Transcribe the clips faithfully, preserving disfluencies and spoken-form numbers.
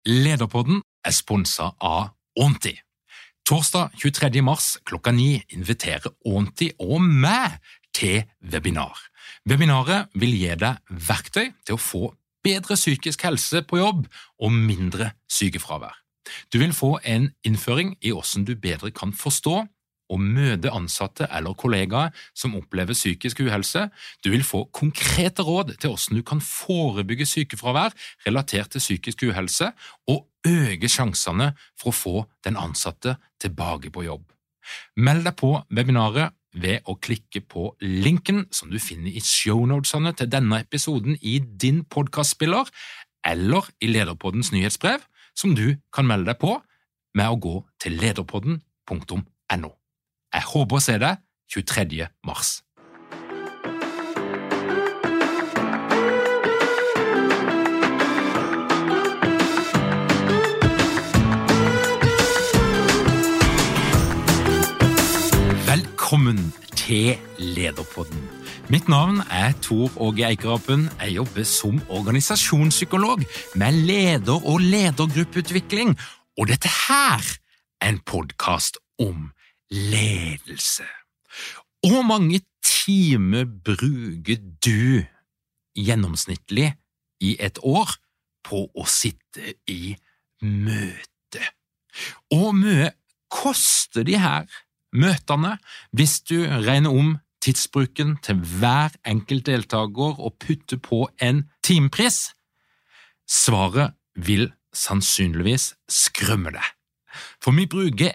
Lederpodden er sponset av Onti. Torsdag tjuetredje mars klokka ni inviterer Onti og meg til webinar. Webinaret vil gi deg verktøy til å få bedre psykisk helse på jobb og mindre sykefravær. Du vil få en innføring i hvordan du bedre kan forstå og møte ansatte eller kollegaer som opplever psykisk uhelse. Du vil få konkrete råd til hvordan du kan forebygge sykefravær relatert til psykisk uhelse og øke sjansene for å få den ansatte tilbake på jobb. Meld deg på webinaret ved å klikke på linken som du finner i shownotesene til denne episoden i din podcastspiller eller i Lederpoddens nyhetsbrev, som du kan melde deg på med å gå til lederpodden punktum no. Jeg håper å se deg tjuetredje mars. Velkommen til Lederpodden. Mitt navn er Tor Åge Eikerapen. Jeg jobber som organisasjonspsykolog med leder- og ledergruppeutvikling, og dette her er en podcast om ledelse. Hvor mange timer bruker du gjennomsnittlig i et år på å sitte i møte? Og mye koster de her møtene hvis du regner om tidsbruken til hver enkelt deltaker og putter på en timepris? Svaret vil sannsynligvis skremme deg. For vi bruker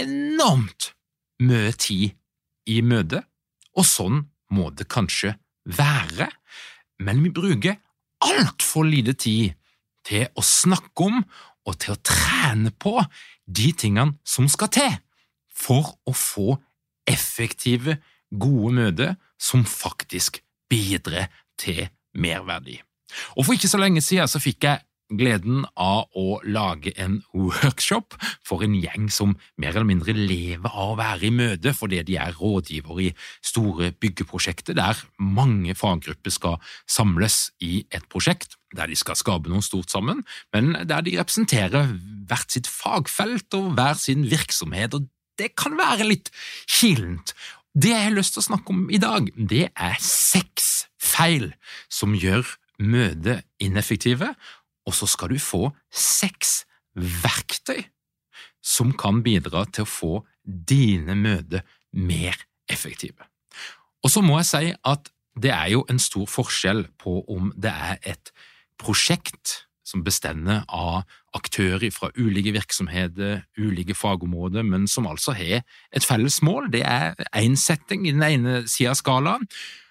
enormt mye tid i møte, og sånn må det kanskje være, men vi bruker alt for lite tid til å snakke om og til å trene på de tingene som skal til for å få effektive, gode møter som faktisk bidrar til merverdi. Og for ikke så lenge siden så fikk jeg gleden av å lage en workshop for en gjeng som mer eller mindre lever av å være i møte fordi de er rådgiver i store byggeprosjekter der mange faggrupper skal samles i et prosjekt der de skal skape noe stort sammen, men der de representerer hvert sitt fagfelt og hver sin virksomhet, og det kan være litt kilent. Det jeg har lyst til å snakke om i dag, det er seks feil som gjør møter ineffektive, og så skal du få seks verktøy som kan bidra til å få dine møter mer effektive. Og så må jeg si at det er jo en stor forskjell på om det er et prosjekt som bestender av aktører fra ulike virksomheter, ulike fagområder, men som altså har et felles mål. Det er en setting i den ene siden av skalaen.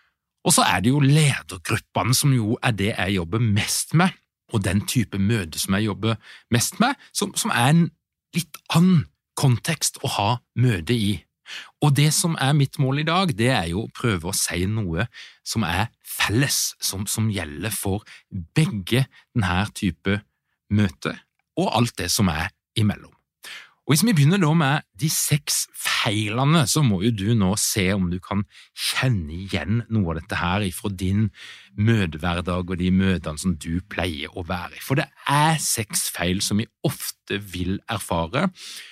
Og så er det jo ledergruppene som jo er det jeg jobber mest med, og den type møte som jeg jobber mest med, som, som er en litt annen kontekst å ha møte i. Og det som er mitt mål i dag, det er jo å prøve å si noe som er felles, som, som gjelder for begge denne type møte, og alt det som er imellom. Og hvis vi begynner da med de seks feilene, så må jo du nå se om du kan kjenne igjen noe av dette her fra din møtehverdag og de møtene som du pleier å være i. For det er seks feil som vi ofte vil erfare,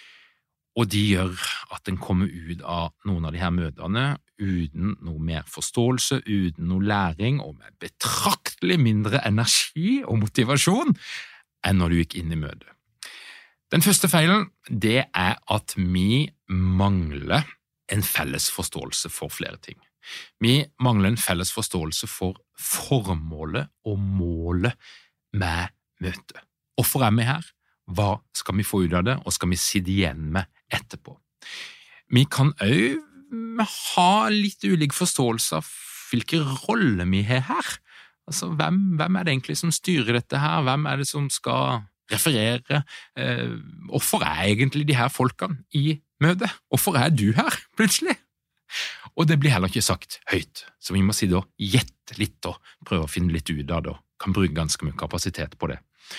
og de gjør at en kommer ut av noen av de her møtene uten noe mer forståelse, uten noe læring, og med betraktelig mindre energi og motivasjon enn når du gikk inn i møtet. Den første feilen, det er at vi mangler en felles forståelse for flere ting. Vi mangler en felles forståelse for formålet og målet med møtet. Hvorfor er vi her? Hva skal vi få ut av det, og skal vi sitte igjen med etterpå? Vi kan også ha litt ulik forståelse av hvilke roller vi har her. Altså, hvem, hvem er det egentlig som styrer dette her? Hvem er det som skal referere? Eh, hvorfor er egentlig de her folkene i møtet? Hvorfor er du her, plutselig? Og det blir heller ikke sagt høyt, så vi må si da gjette litt og prøve å finne litt ut av det, og kan bruke ganske mye kapasitet på det.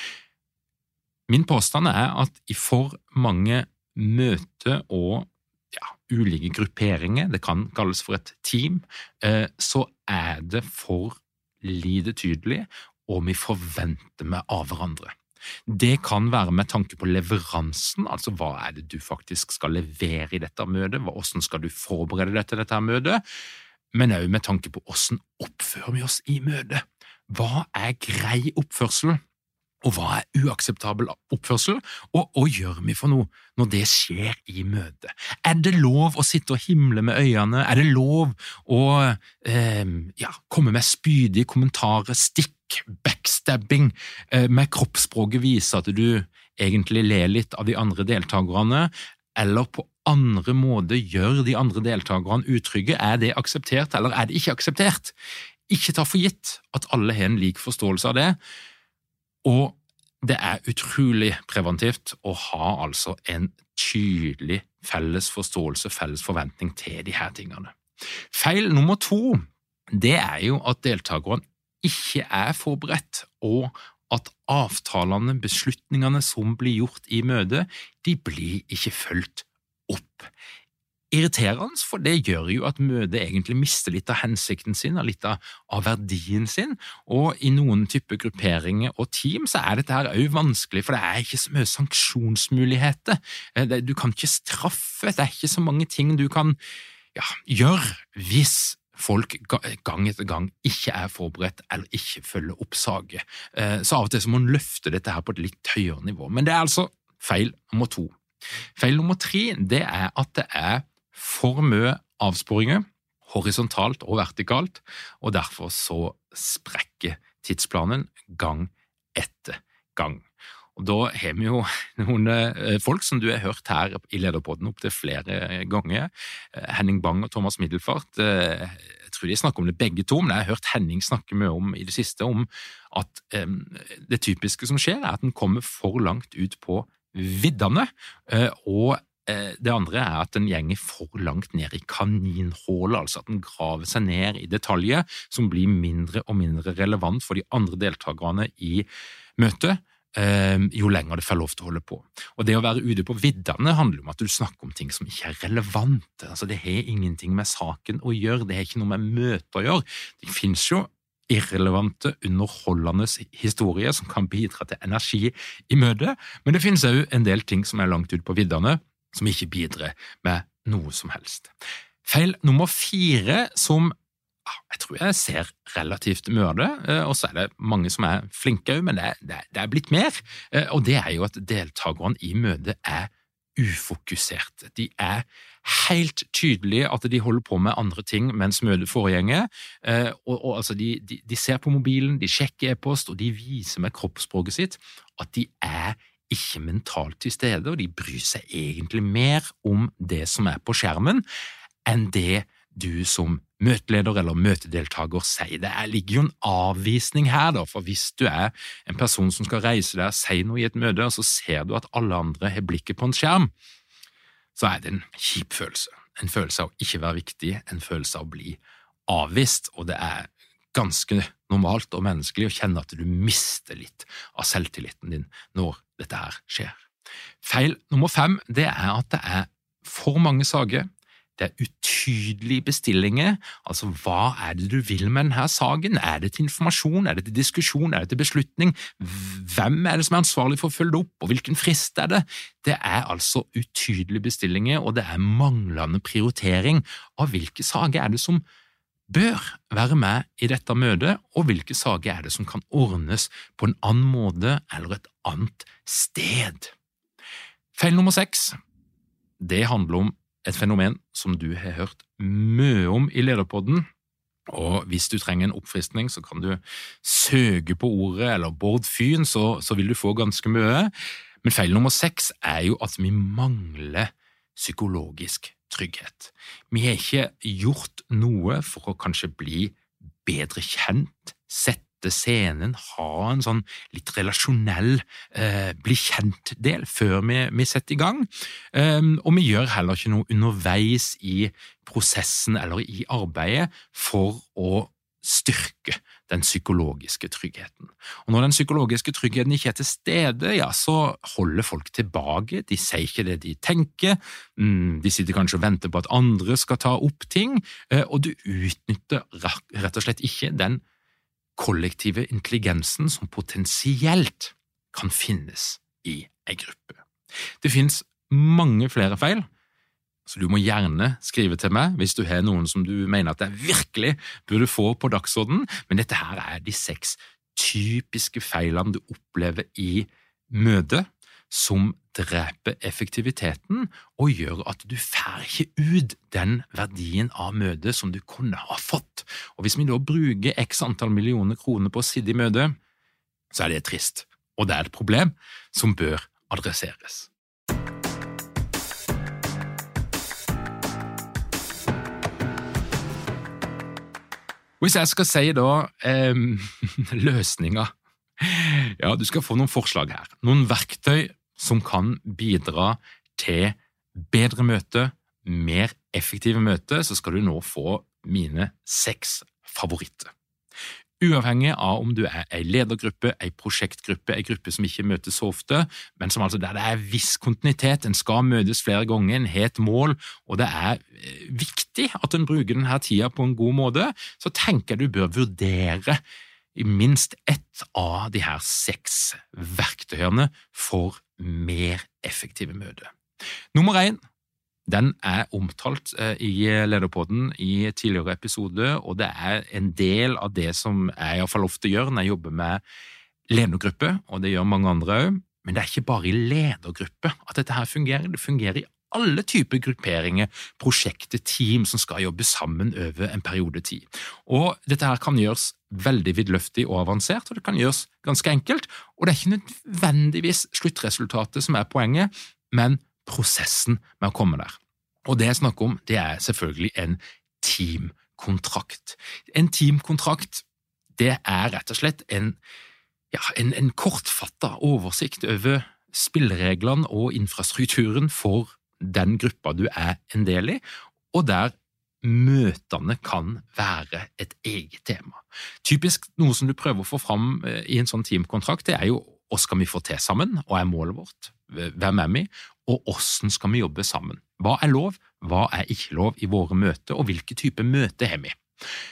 Min påstand er at i for mange møter og ja, ulike grupperinger, det kan kalles for et team, eh, så er det for lite tydelig, og vi forventer med av hverandre. Det kan være med tanke på leveransen, altså hva er det du faktisk skal levere i dette møtet, hvordan skal du forberede deg til dette møtet, men også med tanke på hvordan oppfører vi oss i møtet. Hva er grei oppførsel, og hva er uakseptabel oppførsel, og hva gjør vi for noe når det skjer i møtet? Er det lov å sitte og himle med øynene? Er det lov å eh, ja, komme med spydige kommentarer, stikk, backstabbing, eh, med kroppsspråket vise at du egentlig ler litt av de andre deltakerne, eller på andre måter gjør de andre deltakerne utrygge? Er det akseptert, eller er det ikke akseptert? Ikke ta for gitt at alle har en lik forståelse av det, og det er utrolig preventivt å ha altså en tydelig felles forståelse, felles forventning til de her tingene. Feil nummer to, det er jo at deltakerne ikke er forberedt, og at avtalene, beslutningene som blir gjort i møtet, de blir ikke fulgt opp. Irriterende, for det gjør jo at møtet egentlig mister litt av hensikten sin, og litt av, av verdien sin, og i noen type grupperinger og team så er dette her også vanskelig, for det er ikke så mye sanksjonsmuligheter. Det, du kan ikke straffe, det er ikke så mange ting du kan ja, gjøre hvis folk gang etter gang ikke er forberedt eller ikke følger opp saker. Så av og til så må man løfte dette her på et litt høyere nivå, men det er altså feil nummer to. Feil nummer tre, det er at det er for mye avsporinger, horisontalt og vertikalt, og derfor så sprekker tidsplanen gang etter gang. Og da har vi jo noen folk som du har hørt her i Lederpodden opp til flere ganger, Henning Bang og Thomas Middelfart. Jeg tror de snakker om det begge to, men jeg har hørt Henning snakke mye om i det siste om at det typiske som skjer er at den kommer for langt ut på viddene, og det andre er at den gjenger for langt ned i kaninhålet, altså at den graver seg ned i detaljer som blir mindre og mindre relevant for de andre deltakerne i møtet, jo lenger det får lov til å holde på. Og det å være ute på viddene handler om at du snakker om ting som ikke er relevante, altså det har ingenting med saken å gjøre, det har ikke noe med møtet å gjøre. Det finnes jo irrelevante, underholdende historier som kan bidra til energi i møtet, men det finnes også en del ting som er langt ut på viddene, som ikke bidrar med noe som helst. Feil nummer fire, som jeg tror jeg ser relativt mye av det, og så er det mange som er flinke, men det er, det er, det er blitt mer, og det er jo at deltakerne i møtet er ufokuserte. De er helt tydelige at de holder på med andre ting mens møtet foregjenger, og, og altså de, de, de ser på mobilen, de sjekker e-post, og de viser med kroppsspråket sitt at de er ikke mentalt til stede, og de bryr seg egentlig mer om det som er på skjermen, enn det du som møteleder eller møtedeltaker sier. Det ligger jo en avvisning her, da, for hvis du er en person som skal reise deg og si noe i et møte, og så ser du at alle andre har blikket på en skjerm, så er det en kjip følelse. En følelse av å ikke være viktig, en følelse av å bli avvist, og det er ganske normalt og menneskelig å kjenne at du mister litt av selvtilliten din når dette her skjer. Feil nummer fem, det er at det er for mange saker, det er utydelige bestillinger, altså hva er det du vil med denne saken? Er det til informasjon, er det til diskusjon, er det til beslutning? Hvem er det som er ansvarlig for å følge det opp, og hvilken frist er det? Det er altså utydelige bestillinger, og det er manglende prioritering av hvilke saker er det som bør være med i dette møtet, og hvilke saker er det som kan ordnes på en annen måte eller et annet sted. Feil nummer seks, det handler om et fenomen som du har hørt mye om i Lederpodden, og hvis du trenger en oppfriskning så kan du søke på ordet eller Bård Fyn, så, så vil du få ganske mye. Men feil nummer seks er jo at vi mangler psykologisk trygghet. Vi har ikke gjort noe for å kanskje bli bedre kjent, sette scenen, ha en sånn litt relasjonell eh, bli kjent-del før vi, vi setter i gang. Um, og vi gjør heller ikke noe underveis i prosessen eller i arbeidet for å styrke den psykologiske tryggheten. Og når den psykologiske tryggheten ikke er til stede, ja, så holder folk tilbake, de sier ikke det de tenker, de sitter kanskje og venter på at andre skal ta opp ting, og du utnytter rett og slett ikke den kollektive intelligensen som potensielt kan finnes i en gruppe. Det finnes mange flere feil, så du må gjerne skrive til meg hvis du har noen som du mener at jeg virkelig burde få på dagsordenen, men dette her er de seks typiske feilene du opplever i møte som dreper effektiviteten og gjør at du får ikke ut den verdien av møte som du kunne ha fått. Og hvis vi da bruker x antall millioner kroner på å sitte i møte, så er det trist, og det er et problem som bør adresseres. Hvis jeg skal si da eh, løsninger, ja, du skal få noen forslag her, noen verktøy som kan bidra til bedre møte, mer effektive møte, så skal du nå få mine seks favoritter. Uavhengig av om du er en ledergruppe, en prosjektgruppe, en gruppe som ikke møtes så ofte, men som altså der det er viss kontinuitet, en skal møtes flere ganger, en har et mål, og det er viktig at en bruker denne tida på en god måte, så tenker jeg du bør vurdere i minst ett av de her seks verktøyene for mer effektive møter. Nummer én, den er omtalt i Lederpodden i tidligere episode, og det er en del av det som jeg i hvert fall ofte gjør når jeg jobber med ledergruppe, og det gjør mange andre også, men det er ikke bare i ledergruppe at dette her fungerer, det fungerer i alle typer grupperinger, prosjekter, team som skal jobbe sammen over en periode tid. Og dette her kan gjøres veldig vidløftig og avansert, og det kan gjøres ganske enkelt, og det er ikke nødvendigvis sluttresultatet som er poenget, men prosessen med å komme der. Og det jeg snakker om, det er selvfølgelig en teamkontrakt. En teamkontrakt, det er rett og slett en, ja, en, en kortfattet oversikt over spillereglene og infrastrukturen for den gruppa du er en del i, og der møtene kan være et eget tema. Typisk noe som du prøver å få fram i en sånn teamkontrakt, det er jo hva skal vi få til sammen, hva er målet vårt, hvem er vi, og hvordan skal vi jobbe sammen. Hva er lov, hva er ikke lov i våre møter, og hvilke type møter har vi.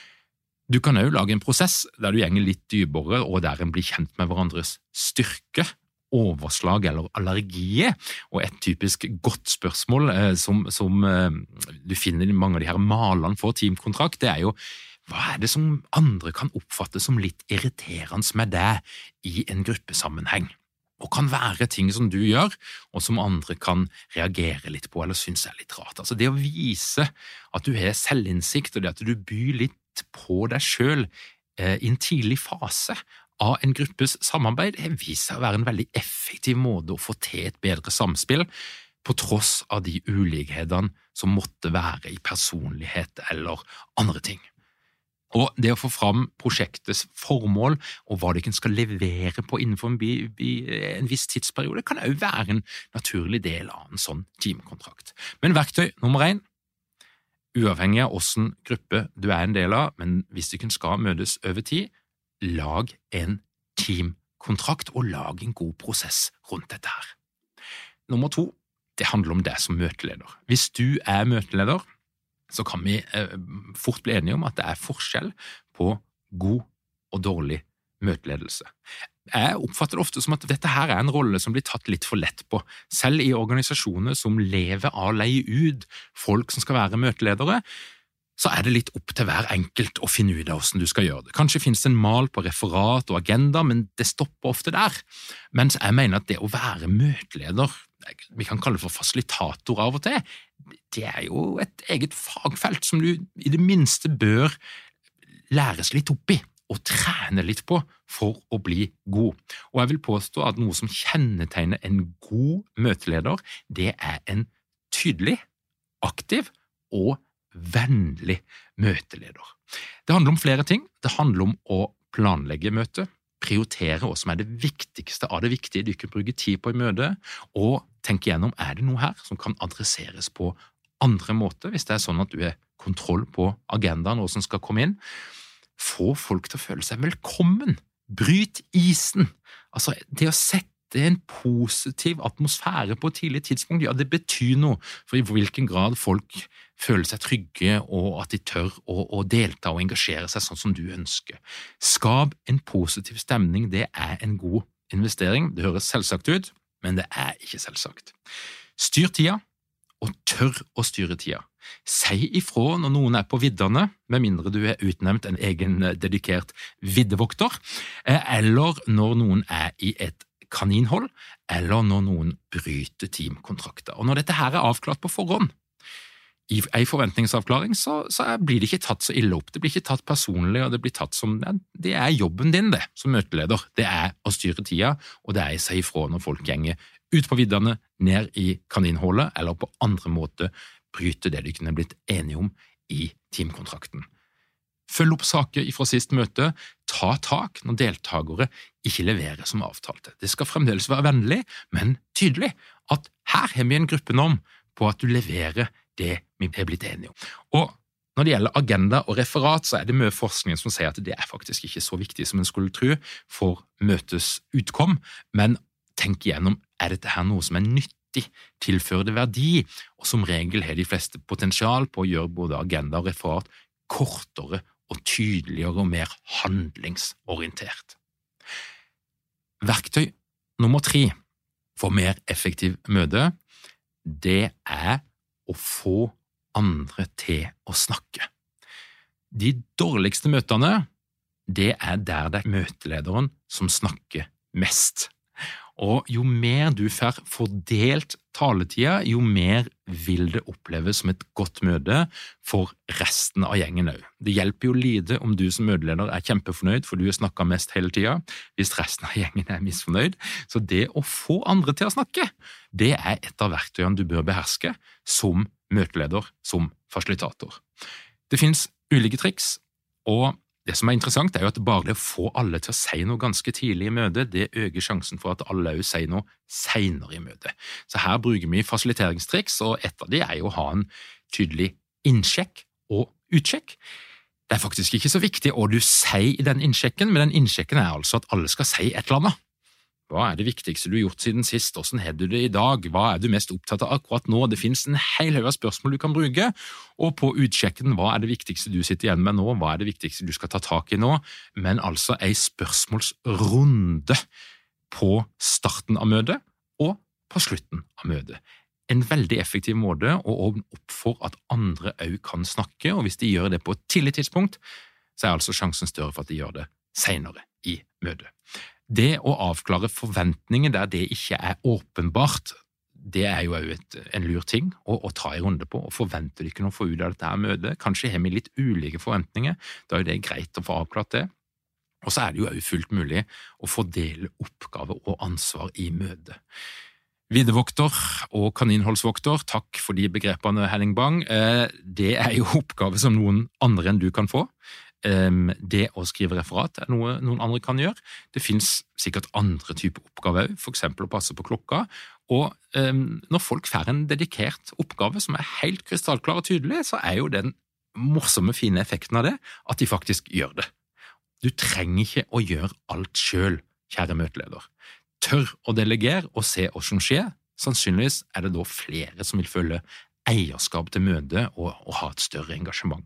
Du kan også lage en prosess der du gjenger litt dypere, og der en blir kjent med hverandres styrke, overslag eller allergier, og et typisk godt spørsmål eh, som, som eh, du finner i mange av de her malene for teamkontrakt, det er jo hva er det som andre kan oppfatte som litt irriterende med deg i en gruppesammenheng? Og kan være ting som du gjør, og som andre kan reagere litt på eller synes er litt rart. Altså det å vise at du har selvinnsikt, og det at du byr litt på deg selv eh, i en tidlig fase av en gruppes samarbeid, det viser seg å være en veldig effektiv måte å få til et bedre samspill, på tross av de ulikhetene som måtte være i personlighet eller andre ting. Og det å få fram prosjektets formål og hva det skal levere på innenfor en, bi, bi, en viss tidsperiode kan også være en naturlig del av en sånn teamkontrakt. Men verktøy nummer én, uavhengig av hvilken gruppe du er en del av, men hvis du skal møtes over tid, lag en teamkontrakt og lag en god prosess rundt dette her. Nummer to, det handler om deg som møteleder. Hvis du er møteleder, så kan vi eh, fort bli enige om at det er forskjell på god og dårlig møteledelse. Jeg oppfatter det ofte som at dette her er en rolle som blir tatt litt for lett på, selv i organisasjoner som lever av å leie ut folk som skal være møteledere, så er det litt opp til hver enkelt å finne ut av hvordan du skal gjøre det. Kanskje finnes det en mal på referat og agenda, men det stopper ofte der. Mens jeg mener at det å være møteleder, vi kan kalle det for fasilitator av og til, det er jo et eget fagfelt som du i det minste bør læres litt opp i og trene litt på for å bli god. Og jeg vil påstå at noe som kjennetegner en god møteleder, det er en tydelig, aktiv og vennlig møteleder. Det handler om flere ting. Det handler om å planlegge møtet, prioritere hva som er det viktigste av det viktige du kan bruke tid på i møte, og tenke gjennom, er det noe her som kan adresseres på andre måter, hvis det er sånn at du har kontroll på agendaen og som skal komme inn. Få folk til å føle seg velkommen. Bryt isen. Altså, det å sette en positiv atmosfære på et tidlig tidspunkt, ja, det betyr noe for i hvilken grad folk føler seg trygge og at de tør å, å delta og engasjere seg sånn som du ønsker. Skap en positiv stemning, det er en god investering. Det høres selvsagt ut, men det er ikke selvsagt. Styr tida, og tør å styre tida. Si ifra når noen er på vidderne, med mindre du er utnevnt en egen dedikert viddevokter, eller når noen er i et kaninhold, eller når noen bryter teamkontrakter. Og når dette her er avklart på forhånd, i en forventningsavklaring, så, så blir det ikke tatt så ille opp. Det blir ikke tatt personlig, og det blir tatt som det er jobben din, det, som møteleder. Det er å styre tida, og det er å si ifra når folk gjenger ut på vidderne, ned i kaninhålet, eller på andre måter bryte det de kunne blitt enige om i teamkontrakten. Følg opp saker fra sist møte, ta tak når deltakere ikke leverer som avtalte. Det skal fremdeles være vennlig, men tydelig at her har vi en gruppenorm på at du leverer det vi er blitt enige om. Og når det gjelder agenda og referat, så er det mye forskning som sier at det er faktisk ikke så viktig som en skulle tro for møtes utkom, men tenk igjennom, er dette her noe som er nyttig, tilfører det verdi, og som regel har de fleste potensial på å gjøre både agenda og referat kortere og tydeligere og mer handlingsorientert. Verktøy nummer tre for mer effektiv møte, det er å få andre til å snakke. De dårligste møtene, det er der det er møtelederen som snakker mest. Og jo mer du får fordelt taletida, jo mer vil det oppleves som et godt møte for resten av gjengen også. Det hjelper jo lite om du som møteleder er kjempefornøyd, for du har snakket mest hele tida, hvis resten av gjengen er misfornøyd. Så det å få andre til å snakke, det er et av verktøyene du bør beherske som møteleder, som fasilitator. Det finnes ulike triks, og det som er interessant er jo at bare det å få alle til å si noe ganske tidlig i møtet, det øker sjansen for at alle også sier noe senere i møtet. Så her bruker vi fasiliteringstriks, og et av de er jo å ha en tydelig innsjekk og utsjekk. Det er faktisk ikke så viktig hva du sier i den innsjekken, men den innsjekken er altså at alle skal si et eller annet. Hva er det viktigste du har gjort siden sist? Hvordan har du det i dag? Hva er du mest opptatt av akkurat nå? Det finnes en hel haug av spørsmål du kan bruke, og på utsjekken, hva er det viktigste du sitter igjen med nå? Hva er det viktigste du skal ta tak i nå? Men altså en spørsmålsrunde på starten av møtet og på slutten av møtet. En veldig effektiv måte å åpne opp for at andre også kan snakke, og hvis de gjør det på et tidlig tidspunkt, så er altså sjansen større for at de gjør det senere i møtet. Det å avklare forventninger der det ikke er åpenbart, det er jo et, en lur ting å, å ta i runde på, og forventer du ikke noe å få ut av dette her møtet. Kanskje har vi litt ulike forventninger, da er det greit å få avklart det. Og så er det jo også fullt mulig å fordele oppgaver og ansvar i møtet. Viddevokter og kaninholdsvokter, takk for de begrepene, Henning Bang. Det er jo oppgaver som noen andre enn du kan få. Det å skrive referat er noe noen andre kan gjøre. Det finnes sikkert andre typer oppgaver, for eksempel å passe på klokka. Og um, når folk får en dedikert oppgave som er helt krystallklar og tydelig, så er jo den morsomme, fine effekten av det at de faktisk gjør det. Du trenger ikke å gjøre alt selv, kjære møteleder. Tør å delegere og se hva som skjer. Sannsynligvis er det da flere som vil følge eierskap til møtet og, og ha et større engasjement.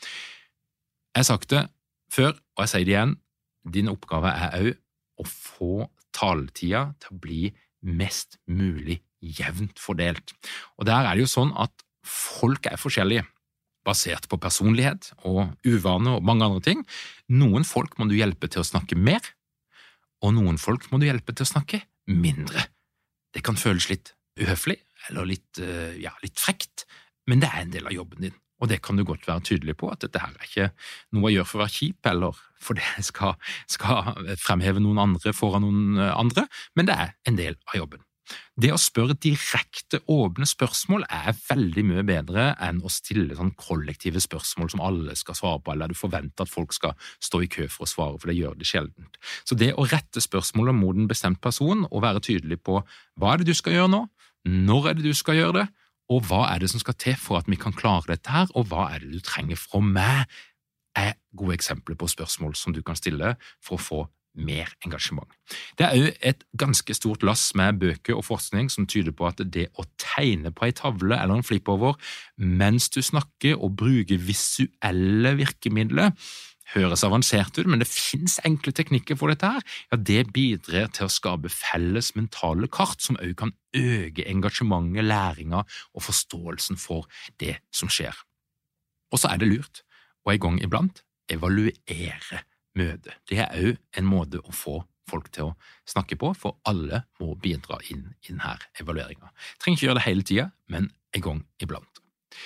Jeg har sagt det før, og jeg sier det igjen, din oppgave er også å få taletida til å bli mest mulig jevnt fordelt. Og der er det jo sånn at folk er forskjellige, basert på personlighet og uvane og mange andre ting. Noen folk må du hjelpe til å snakke mer, og noen folk må du hjelpe til å snakke mindre. Det kan føles litt uhøflig, eller litt, ja, litt frekt, men det er en del av jobben din. Og det kan du godt være tydelig på, at dette her er ikke noe jeg gjør for å være kjip, eller fordi jeg skal, skal fremheve noen andre foran noen andre, men det er en del av jobben. Det å spørre direkte åpne spørsmål er veldig mye bedre enn å stille sånn kollektive spørsmål som alle skal svare på, eller du forventer at folk skal stå i kø for å svare, for det gjør det sjeldent. Så det å rette spørsmålet mot en bestemt person, og være tydelig på hva er det du skal gjøre nå, når er det du skal gjøre det, og hva er det som skal til for at vi kan klare dette her, og hva er det du trenger fra meg, er gode eksempler på spørsmål som du kan stille for å få mer engasjement. Det er jo et ganske stort lass med bøker og forskning som tyder på at det å tegne på en tavle eller en flipover mens du snakker og bruker visuelle virkemidler høres avansert ut, men det finnes enkle teknikker for dette her. Ja, det bidrar til å skape felles mentale kart som også kan øke engasjementet, læringa og forståelsen for det som skjer. Og så er det lurt, og en gang iblant, evaluere møtet. Det er også en måte å få folk til å snakke på, for alle må bidra inn i denne evalueringen. Trenger ikke gjøre det hele tiden, men en gang iblant.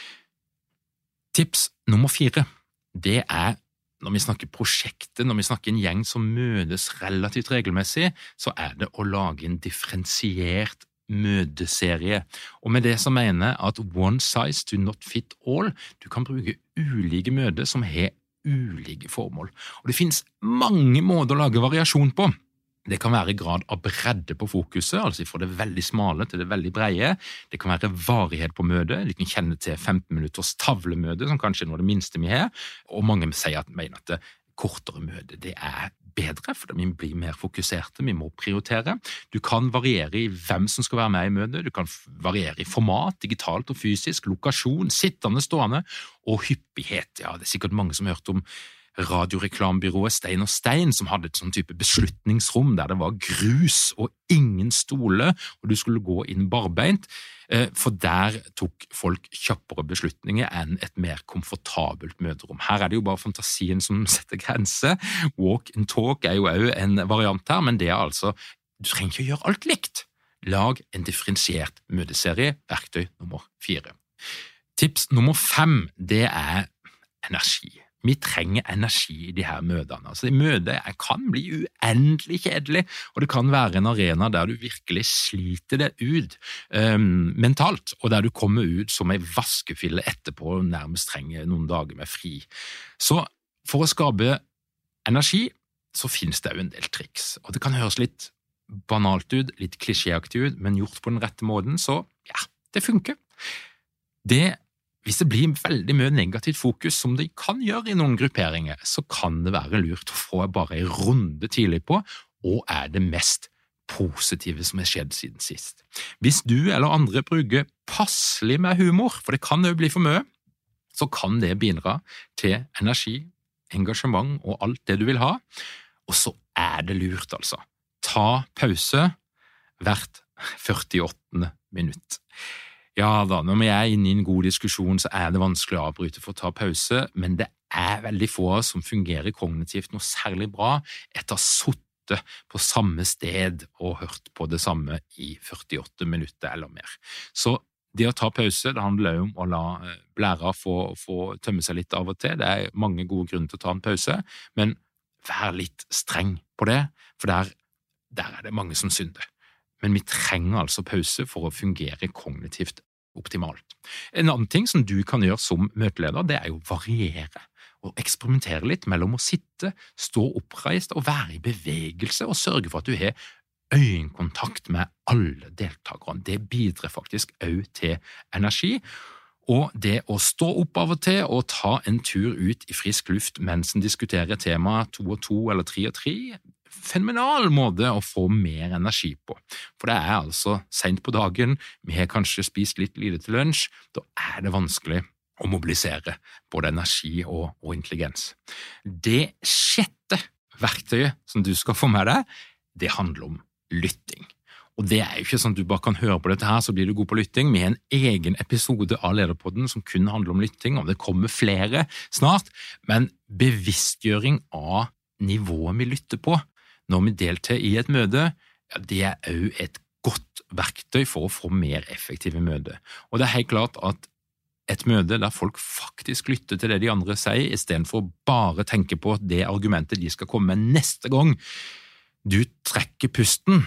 Tips nummer fire, det er når vi snakker prosjekter, når vi snakker en gjeng som møtes relativt regelmessig, så er det å lage en differensiert møteserie. Og med det så mener jeg at one size do not fit all. Du kan bruke ulike møter som har ulike formål. Og det finnes mange måter å lage variasjon på. Det kan være grad av bredde på fokuset, altså fra det veldig smale til det veldig breie. Det kan være varighet på møtet. Du kan kjenne til femten minutters tavlemøte, som kanskje er noe av det minste vi har. Og mange sier at, mener at det kortere møte det er bedre, for vi blir mer fokuserte, vi må prioritere. Du kan variere i hvem som skal være med i møtet. Du kan variere i format, digitalt og fysisk, lokasjon, sittende, stående, og hyppighet. Ja, det er sikkert mange som har hørt om radioreklamebyrået Stein og Stein, som hadde et sånn type beslutningsrom der det var grus og ingen stole, og du skulle gå inn barbeint, for der tok folk kjappere beslutninger enn et mer komfortabelt møterom. Her er det jo bare fantasien som setter grenser. Walk and talk er jo også en variant her, men det er altså, du trenger ikke å gjøre alt likt. Lag en differensiert møteserie, verktøy nummer fire. Tips nummer fem, det er energi. Vi trenger energi i de her møtene. Altså, møtet kan bli uendelig kjedelig, og det kan være en arena der du virkelig sliter det ut um, mentalt, og der du kommer ut som en vaskefille etterpå og nærmest trenger noen dager med fri. Så for å skape energi, så finnes det jo en del triks, og det kan høres litt banalt ut, litt klisjéaktig ut, men gjort på den rette måten, så ja, det funker. Det Hvis det blir veldig mye negativt fokus, som det kan gjøre i noen grupperinger, så kan det være lurt å få bare en runde tidlig på, og er det mest positive som har skjedd siden sist. Hvis du eller andre bruker passelig med humor, for det kan jo bli for mye, så kan det bidra til energi, engasjement og alt det du vil ha, og så er det lurt altså. Ta pause hvert førtiåttende minutt. Ja da, når vi er inne i en god diskusjon, så er det vanskelig å avbryte for å ta pause, men det er veldig få som fungerer kognitivt noe særlig bra etter å ha suttet på samme sted og hørt på det samme i førtiåtte minutter eller mer. Så det å ta pause, det handler om å la blæra få, få tømme seg litt av og til. Det er mange gode grunner til å ta en pause, men vær litt streng på det, for der, der er det mange som synder. Men vi trenger altså pause for å fungere kognitivt optimalt. En annen ting som du kan gjøre som møteleder, det er jo å variere og eksperimentere litt mellom å sitte, stå oppreist og være i bevegelse og sørge for at du har øyekontakt med alle deltakerne. Det bidrar faktisk også til energi, og det å stå opp av og til og ta en tur ut i frisk luft mens en diskuterer tema to og to eller tre og tre, fenomenal måte å få mer energi på. For det er altså sent på dagen, vi har kanskje spist litt lite til lunsj, da er det vanskelig å mobilisere både energi og, og intelligens. Det sjette verktøyet som du skal få med deg, det handler om lytting. Og det er jo ikke sånn at du bare kan høre på dette her, så blir du god på lytting. Vi har en egen episode av Lederpodden som kun handler om lytting, og det kommer flere snart, men bevisstgjøring av nivået vi lytter på når vi deltar i et møte, ja, det er også et godt verktøy for å få mer effektive møter. Og det er helt klart at et møte der folk faktisk lytter til det de andre sier, i stedet for å bare tenke på det argumentet de skal komme med neste gang du trekker pusten,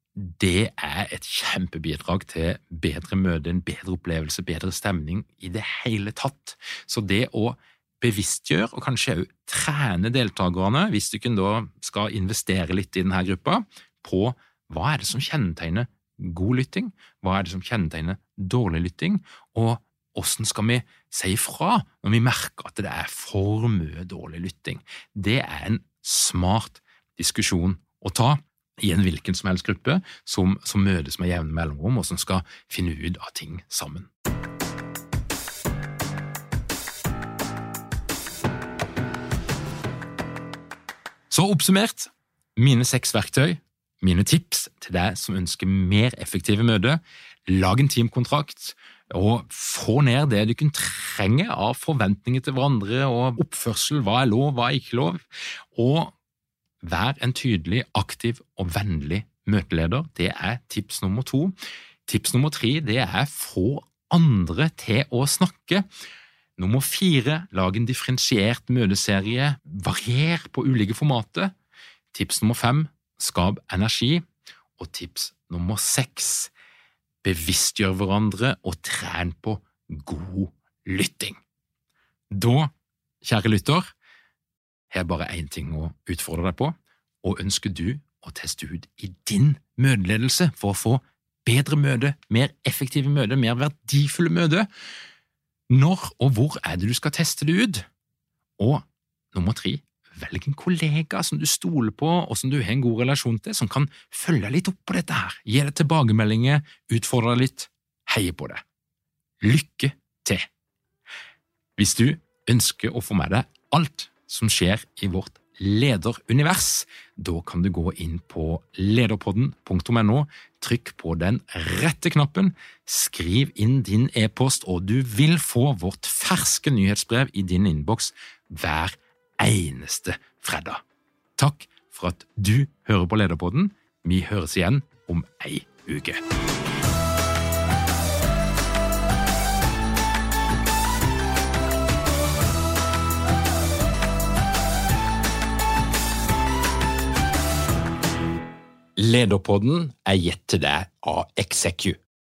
det er et kjempebidrag til bedre møte, en bedre opplevelse, bedre stemning i det hele tatt. Så det å bevisstgjøre og kanskje også trene deltakerne, hvis du kan da skal investere litt i denne gruppa, på hva er det som kjennetegner god lytting, hva er det som kjennetegner dårlig lytting, og hvordan skal vi si ifra når vi merker at det er for mye dårlig lytting. Det er en smart diskusjon å ta i en hvilken som helst gruppe som, som møtes med jevne mellomrom og som skal finne ut av ting sammen. Så oppsummert, mine seks verktøy, mine tips til deg som ønsker mer effektive møter, lag en teamkontrakt, og få ned det du kan trenge av forventninger til hverandre, og oppførsel, hva er lov, hva er ikke lov, og vær en tydelig, aktiv og vennlig møteleder. Det er tips nummer to. Tips nummer tre, det er få andre til å snakke. Nummer fire, lag en differensiert møteserie, varier på ulike formater. Tips nummer fem, skap energi. Og tips nummer seks, bevisstgjør hverandre og tren på god lytting. Da, kjære lytter, har jeg bare en ting å utfordre deg på, og ønsker du å teste ut i din møteledelse for å få bedre møte, mer effektive møte, mer verdifulle møte. Når og hvor er det du skal teste det ut? Og nummer tre, velg en kollega som du stoler på og som du har en god relasjon til, som kan følge deg litt opp på dette her, gi deg tilbakemeldinger, utfordre deg litt, heie på det. Lykke til! Hvis du ønsker å få med deg alt som skjer i vårt lederunivers, da kan du gå inn på lederpodden punktum no, trykk på den rette knappen, skriv inn din e-post, og du vil få vårt ferske nyhetsbrev i din innboks hver eneste fredag. Takk for at du hører på Lederpodden. Vi høres igjen om ei uke. Lederpodden er gitt til deg av Execu.